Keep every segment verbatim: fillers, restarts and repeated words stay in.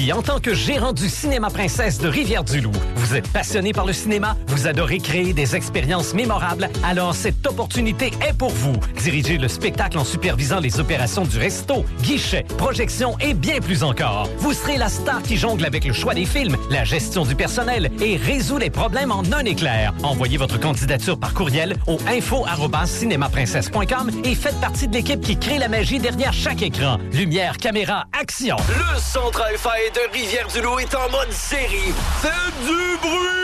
Puis en tant que gérant du Cinéma Princesse de Rivière-du-Loup, vous êtes passionné par le cinéma, vous adorez créer des expériences mémorables, alors cette opportunité est pour vous. Dirigez le spectacle en supervisant les opérations du resto, guichet, projection et bien plus encore. Vous serez la star qui jongle avec le choix des films, la gestion du personnel et résout les problèmes en un éclair. Envoyez votre candidature par courriel au info arobase cinémaprincesse point com et faites partie de l'équipe qui crée la magie derrière chaque écran. Lumière, caméra, action. Le Centre Hi-Fi de Rivière-du-Loup est en mode série. Faites du bruit!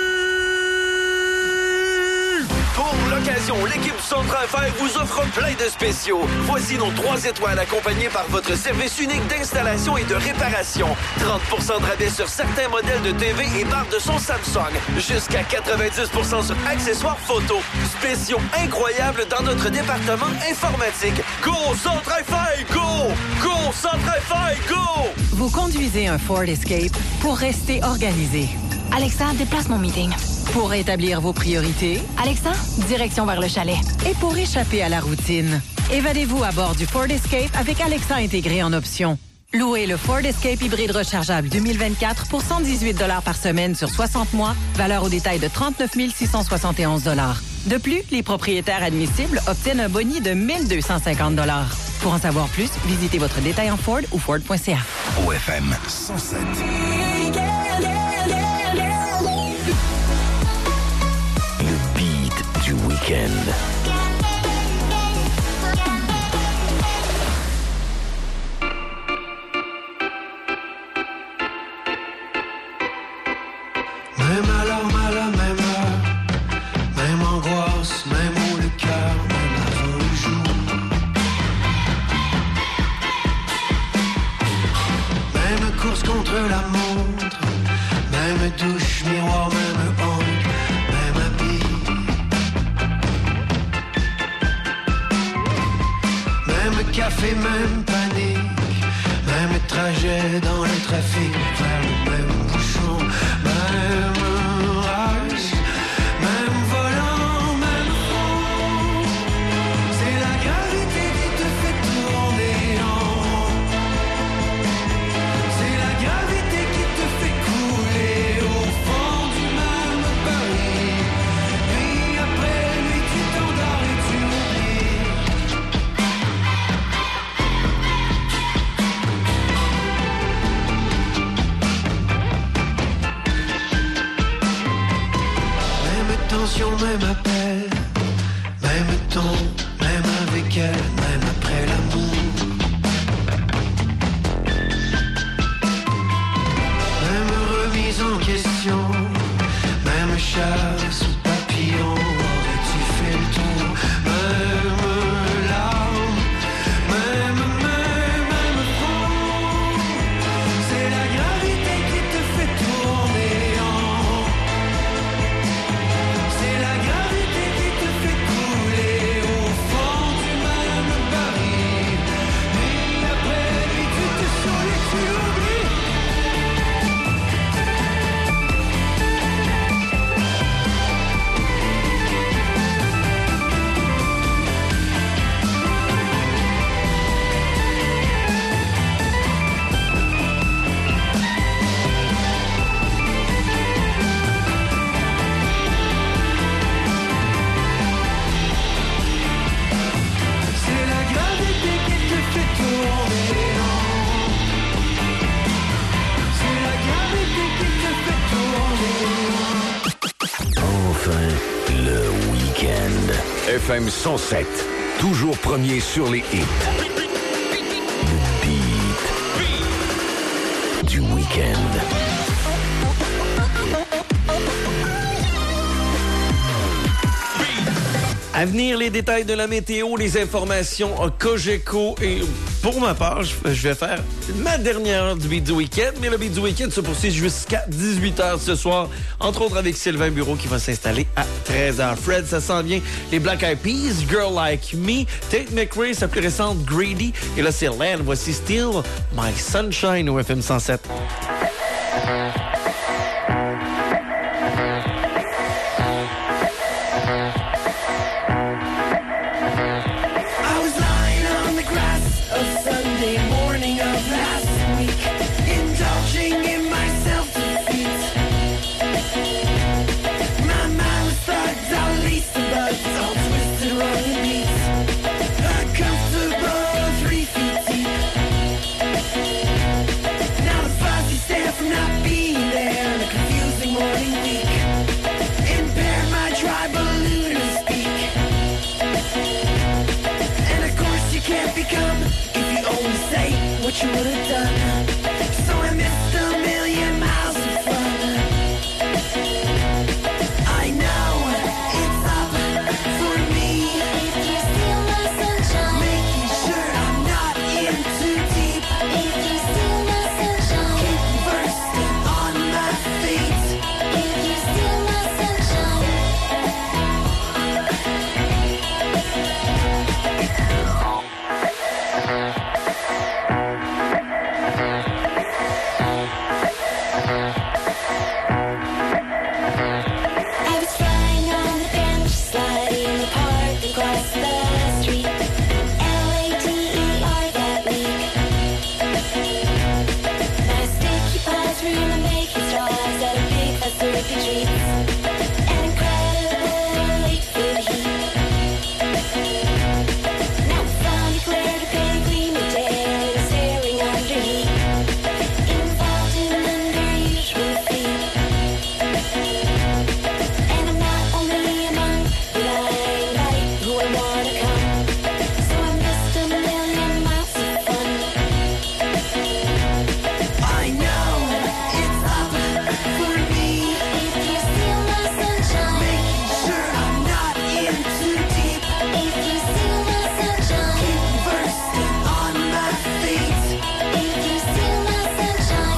Pour l'occasion, l'équipe Centre Hi-Fi vous offre plein de spéciaux. Voici nos trois étoiles accompagnées par votre service unique d'installation et de réparation. trente pour cent de rabais sur certains modèles de T V et barres de son Samsung. Jusqu'à quatre-vingt-dix pour cent sur accessoires photo. Spéciaux incroyables dans notre département informatique. Go Centre Hi-Fi, go! Go Centre Hi-Fi, go! Vous conduisez un Ford Escape pour rester organisé. Alexa, déplace mon meeting. Pour établir vos priorités. Alexa, direction vers le chalet. Et pour échapper à la routine. Évadez-vous à bord du Ford Escape avec Alexa intégré en option. Louez le Ford Escape hybride rechargeable deux mille vingt-quatre pour cent dix-huit dollars par semaine sur soixante mois, valeur au détail de trente-neuf mille six cent soixante et onze dollars. De plus, les propriétaires admissibles obtiennent un boni de mille deux cent cinquante dollars. Pour en savoir plus, visitez votre détail en Ford ou Ford point C A. O F M cent sept. Le beat du week-end. Même alors, mal à même heure, même angoisse, même où le cœur, même avant le jour. Même course contre la montre, même douche, miroir, même honte, même habit. Même café, même panique, même trajet dans le trafic, vers le même bouchon, même rush, même volant, même fond. C'est la gravité qui te fait tourner en rond. C'est la gravité qui te fait couler au fond du même baril. Puis après lui tu t'endors et tu oublies. Même tension, même appel, même ton, même avec elle, même après l'amour. Même remise en question, même chasse ou papillon, aurais-tu fait le tour? Même larmes, même, même, même front. C'est la gravité qui te fait tourner en rond. C'est la gravité qui te fait couler au fond du même baril. Et après lui tu te saoules et tu oublies. C'est la gravité qui te fait tourner en rond. C'est la gravité qui te fait tourner en rond. Enfin, le week-end. F M cent sept, toujours premier sur les hits. Le beat du week-end. À venir, les détails de la météo, les informations Cogeco et pour ma part, je je vais faire ma dernière heure du Beat du Week-end, mais le Beat du Week-end se poursuit jusqu'à dix-huit heures ce soir, entre autres avec Sylvain Bureau qui va s'installer à treize heures. Fred, ça s'en vient, les Black Eyed Peas, Girl Like Me, Tate McRae, sa plus récente Greedy, et là c'est Len, voici Still My Sunshine au F M cent sept. I was lying on the grass a Sunday morning of last week, indulging what you would have done. So I missed a million miles of fun. I know it's up for me. If you steal my sunshine, making sure I'm not in too deep. If you steal my sunshine, keep bursting on my feet. If you steal my sunshine. I was flying on the bench, sliding in the park across the street. L A T E R that week. My sticky pies were gonna make you straws out of big fat syrupy treats. An incredible late food heat. Now I finally cleared a pale gleaming tail and staring underneath. Involved in unusual feet. And I'm not only among but I invite who I wanna come. So I missed a million miles of fun. I know it's up for me. If you steal my sunshine, making sure I'm not in too deep. If you steal my sunshine, keep bursting on my feet. If you steal my sunshine.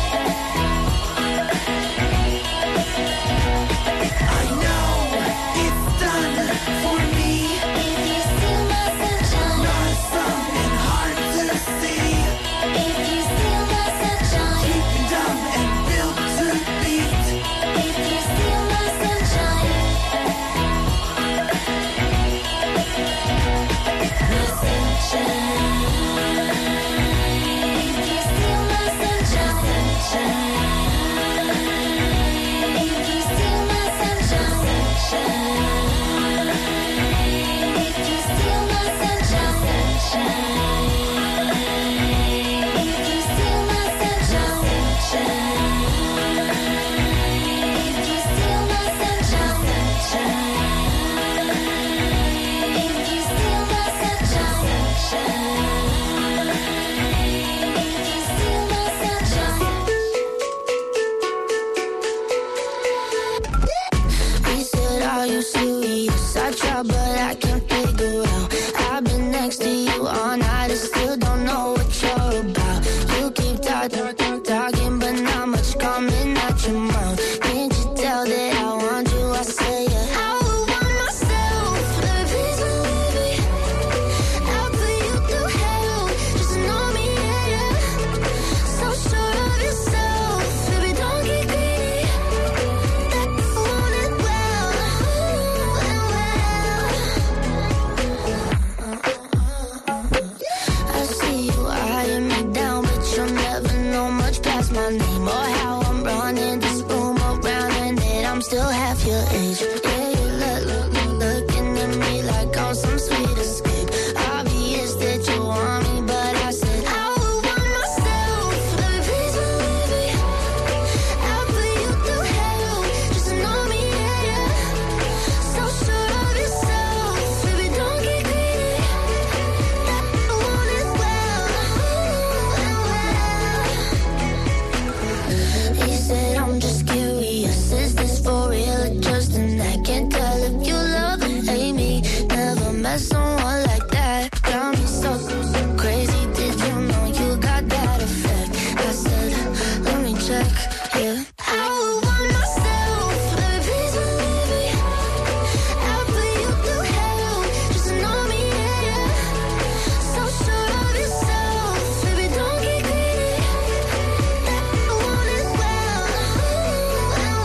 I know it's done for me. If you steal my sunshine, awesome and hard to see. If you steal my sunshine, keeping dumb and built to beat. If you steal my sunshine, my sunshine. If you steal my sunshine, sunshine. If you steal my sunshine, sunshine. If you steal my sunshine, sunshine. If you steal my sunshine, sunshine. If you steal my sunshine, sunshine. If you steal my sunshine, sunshine. If you steal my sunshine. He said, are you serious? I try, but I can't figure out. I've been next to you all night and still don't know what you're about. You keep talking, talking, but not much coming out your mouth. Can't you tell that I want you? I say it. I would want myself, baby, please believe me. I'll put you through hell, just know me, yeah, yeah. So sure of yourself, baby, don't get greedy. That I want it well, well, well. I see you eyeing me down, but you'll never know much past my name or how I'm running this room around and that I'm still half your age. Yeah, you look, look, look, looking at me like I'm some sweet escape. Obvious that you want me, but I said I would want myself, baby, please believe me. I'll put you through hell, just know me, yeah, yeah. So sure of yourself, baby, don't get greedy. That I want it well, well, well. He said, I'm just curious, is this for real or just an act? Can't tell if you love or hate me. Never met someone like that. Got me so, so crazy. Did you know you got that effect? I said, let me check, yeah. I would want myself, baby, please believe me. I'll put you through hell, just know me, yeah, yeah. So sure of yourself, baby, don't get greedy. That I want it well, well,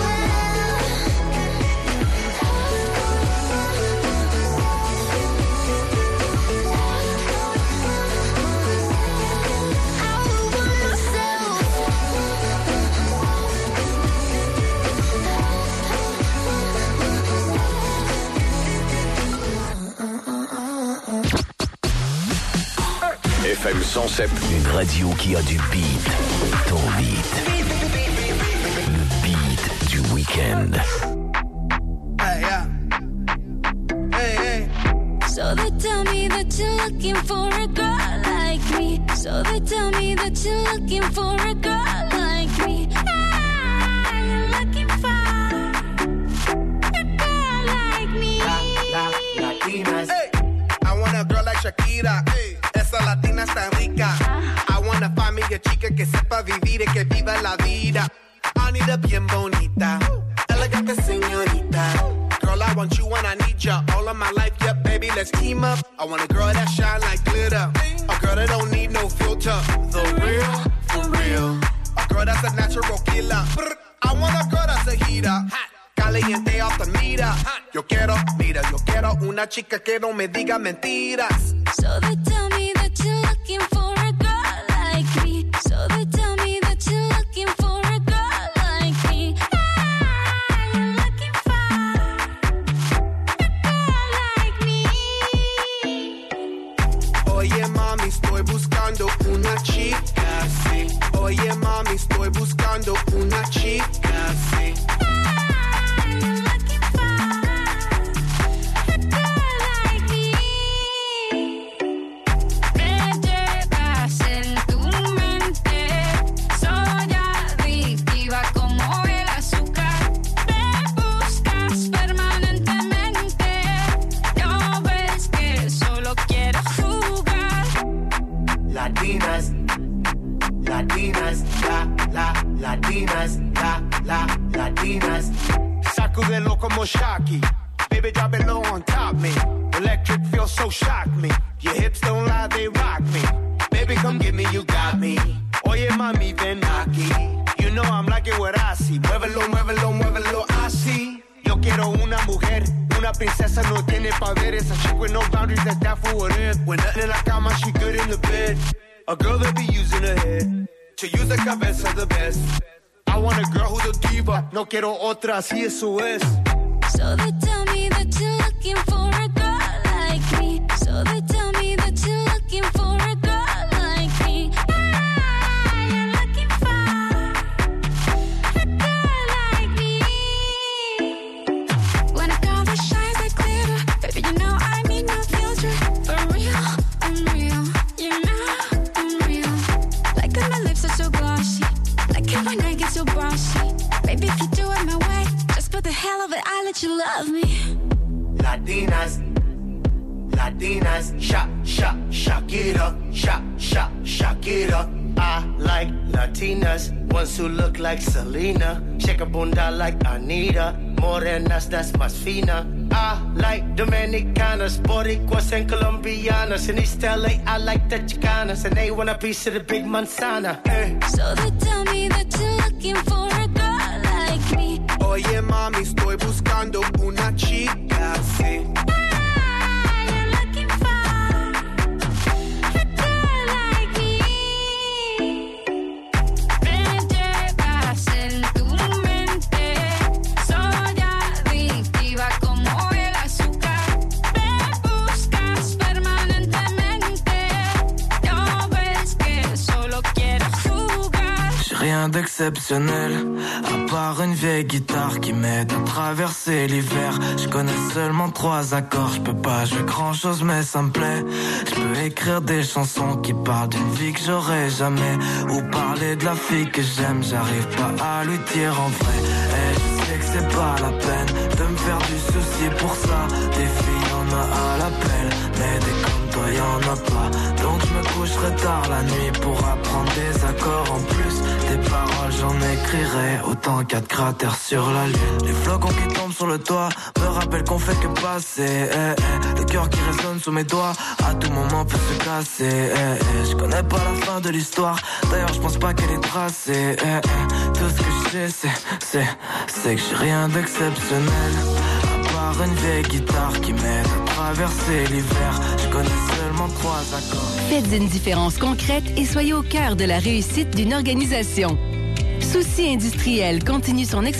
well. I would want myself. F M cent sept, une radio qui a du beat. Ton beat. Le beat du week-end. Hey, yeah. Hey, hey. So they tell me that you're looking for a girl like me. So they tell me looking for a girl like me. Ah, you're looking for a girl like me. La, la, Latinas. Hey, I want a girl like Shakira. Hey, esa latina está rica. I wanna find me a chica que sepa vivir y que viva la vida. I need a bien bonita, elegante señorita. Girl, I want you and I need ya all of my life, yeah, baby, let's team up. I want a girl that shine like glitter, a girl that don't need no filter. The real, for real, a girl that's a natural killer. I want a girl that's a heater, caliente off the meter. Yo quiero, mira, yo quiero una chica que no me diga mentiras. So they tell me that you're looking for a girl like me. So they tell me that you're looking for a girl like me. Ah, you're looking for a girl like me. Oye mami, estoy buscando una chica, sí. Oye mami, estoy buscando una chica, sí. Ah, you're looking for a girl like me. Me llevas en tu mente, soy adictiva como el azúcar. Me buscas permanentemente, no ves que solo quiero jugar. Latinas, Latinas, la, la, Latinas, la, la, Latinas. Sacudelo como Shocky, baby drop it low on top me. Electric feels so shock me. Your hips don't lie, they rock me. Baby come get me, you got me. Oye mami, ven aquí. You know I'm liking what I see. Muévelo, muévelo, muévelo así. Yo quiero una mujer, una princesa no tiene poderes. A chick with no boundaries, that's that for what it is. When nothing in la cama, she good in the bed. A girl that be using her head to use the cabeza the best. I want a girl who's a diva, no quiero otra, así eso es. So they tell me that you're looking for a girl like me. So they tell me that you're looking for a girl like me. Ah, you're looking for a girl like me. When a girl that shines like glitter, baby, you know I need no filter. For real, I'm real, you know I'm real. Like when my lips are so glossy, like when I get so bossy. Baby, if you do it my way, just for the hell of it, I let you love me. Latinas, Latinas, shak, shak, Shakira, shak, shak, Shakira. I like Latinas, ones who look like Selena, shake a bunda like Anita, morenas that's más fina. I like Dominicanas, Boricuas and Colombianas. In East L A, I like the Chicanas, and they want a piece of the big manzana. Hey. So they tell me that you're looking for a girl like me. Oye mami, estoy buscando una chica, sí. Ah, you're looking for a girl like me. Me llevas en tu mente, soy adictiva como el azúcar. Me buscas permanentemente, no ves que solo quiero jugar. J'ai rien d'exceptionnel, à part une vieille guitare qui m'aide à traverser l'hiver. Je connais seulement trois accords, je peux pas jouer grand chose mais ça me plaît. Je peux écrire des chansons qui parlent d'une vie que j'aurais jamais, ou parler de la fille que j'aime, j'arrive pas à lui dire en vrai. Et je sais que c'est pas la peine de me faire du souci pour ça. Des filles y'en a à l'appel, mais des comme toi y'en a pas. Donc je me coucherai tard la nuit pour apprendre des accords en plus. Des paroles j'en écrirai autant qu'il y a de cratères sur la lune. Les flocons qui tombent sur le toit me rappellent qu'on fait que passer, eh, eh. Le cœur qui résonne sous mes doigts à tout moment peut se casser, eh, eh. Je connais pas la fin de l'histoire, d'ailleurs je pense pas qu'elle est tracée, eh, eh. Tout ce que je sais c'est, c'est, c'est que j'ai rien d'exceptionnel, à part une vieille guitare qui m'aide à traverser l'hiver. Je connais seulement trois accords. Faites une différence concrète et soyez au cœur de la réussite d'une organisation. Souci Industriel continue son expansion